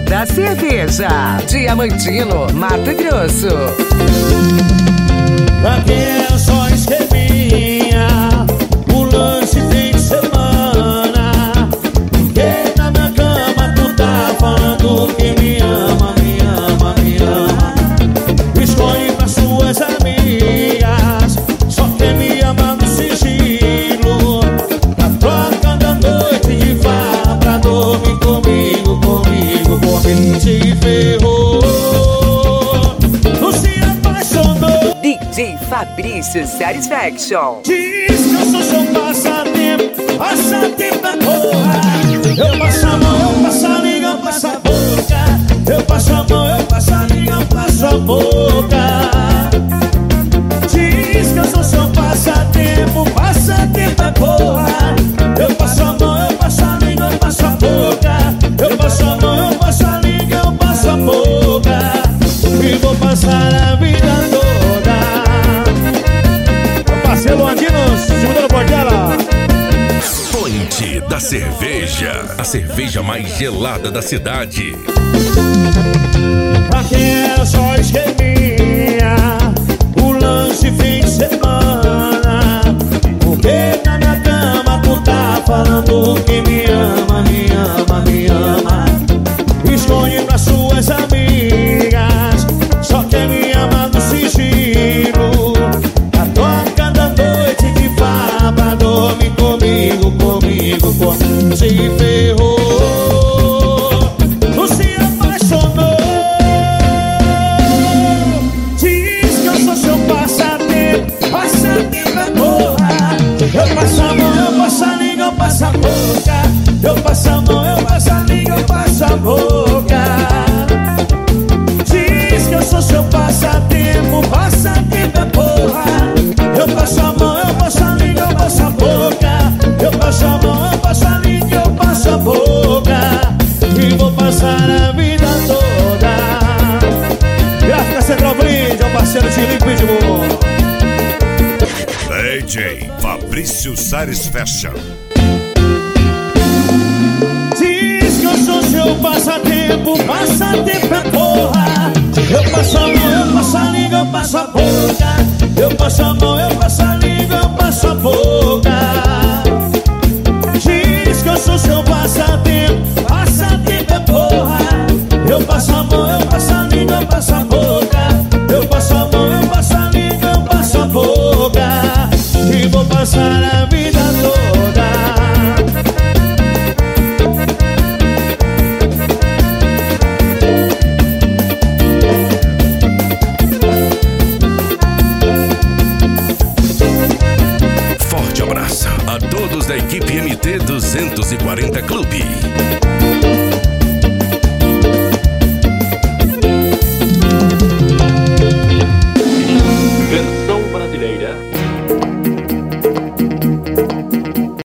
da cerveja. Diamantino, Mato Grosso. Aqui é só esqueminha, o lance fim de semana. Porque na minha cama tu tá falando que me ama, me ama, me ama. Escolhe pra suas amigas, só quer me amar no sigilo. Na troca da noite de farra pra dormir comigo, comigo, comigo. Se ferrou, não se apaixonou. DJ Fabrício Satisfaction. Diz que eu sou seu passatempo, passatempo é porra. Eu passo a mão, eu passo a língua, eu passo a boca. Eu passo a mão, eu passo a língua, eu passo a boca. Diz que eu sou seu passatempo, passatempo é porra. Eu passo a mão, eu passo a língua, eu passo a boca. Eu passo a mão, eu passo a língua, eu passo a boca. E vou passar a vida toda. Marcelo Andinos, segunda Portela. Fonte da cerveja, a cerveja mais gelada da cidade. Aqui é só esqueminha, o lance fim de semana. Porque na minha cama tu tá falando que me ama, me ama, me ama. Esconde pra suas amigas, só quer me amar no sigilo. A troca da noite de farra pra dormir comigo, comigo, comigo. Se ferrou, não se apaixonou. Diz que eu sou seu passatempo, passatempo é porra. Eu passo a mão, eu passo a língua, eu passo a boca. Eu passo a mão, eu passo a língua, eu passo a boca. Diz que eu sou seu passatempo, passatempo é porra. Eu passo a mão, eu passo a língua, eu passo a boca. Eu passo a mão, eu passo a língua, eu passo a boca. E vou passar a vida toda. Gráfica Central Brinde, é o parceiro de Limpo e de Boa. DJ Fabrício Satisfaction. Diz que eu sou seu passatempo, passatempo é porra. Eu passo a mão, eu passo a língua, eu passo a boca. Eu passo a mão, eu passo a língua, eu passo a boca. Diz que eu sou seu passatempo, passatempo é porra. Eu passo a mão, eu passo a língua, eu passo a boca. Eu passo a mão, eu passo a língua, eu passo a boca. E vou passar a vida toda. Forte abraço a todos da equipe MT 240 Clube.